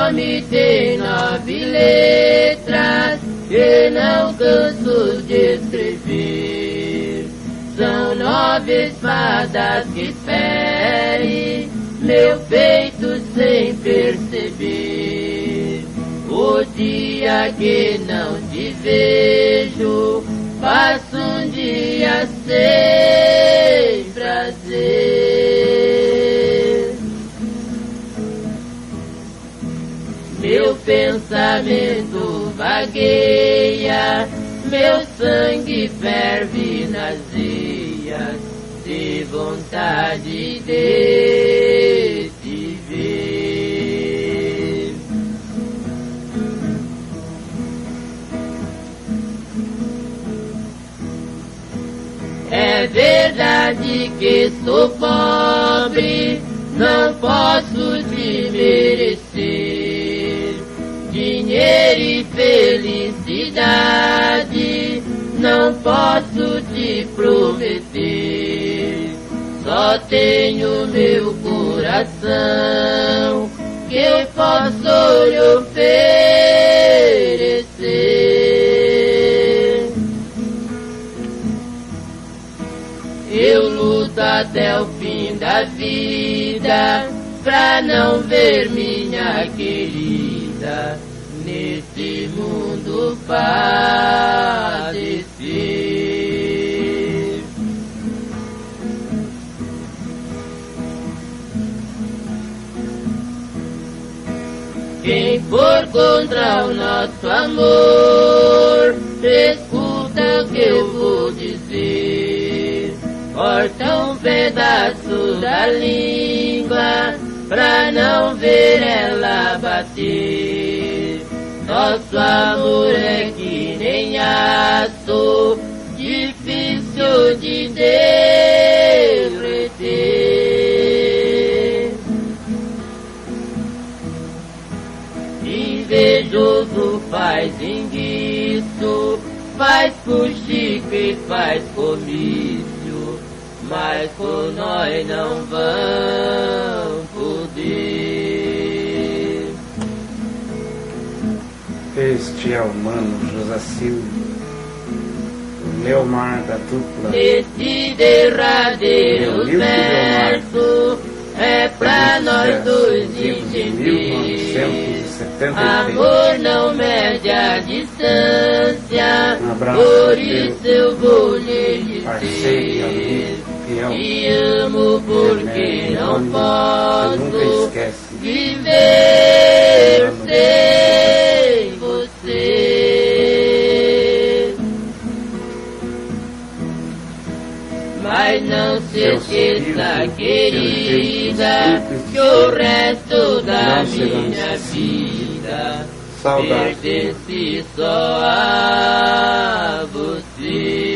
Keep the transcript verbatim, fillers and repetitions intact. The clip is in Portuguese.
nome tem nove letras, e não canso de escrever. São nove espadas que ferem meu peito sem perceber. O dia que não te vejo, passo um dia sem prazer. Meu pensamento vagueia, meu sangue ferve nas veias, de vontade de te ver. É verdade que sou pobre, não posso te merecer. Dinheiro e felicidade não posso te prometer. Só tenho meu coração que eu posso lhe oferecer. Eu luto até o fim da vida pra não ver minha querida nesse mundo padecer. Quem for contra o nosso amor, escuta o que eu vou dizer. Corta um pedaço da língua pra não ver ela bater. Nosso amor é que nem aço, difícil de derreter. Invejoso faz enguiço, faz fuxico e faz comício, mas com nós não vão poder. Este é o mano Josacil, o Leomar da dupla. Esse derradeiro verso é pra nós dois entender. Amor não mede a distância, um abraço, por isso eu vou lhe parceiro, dizer. fiel, Te amo porque não posso viver sem você. Mas não se esqueça, querida, que o resto da minha vida pertence só a você.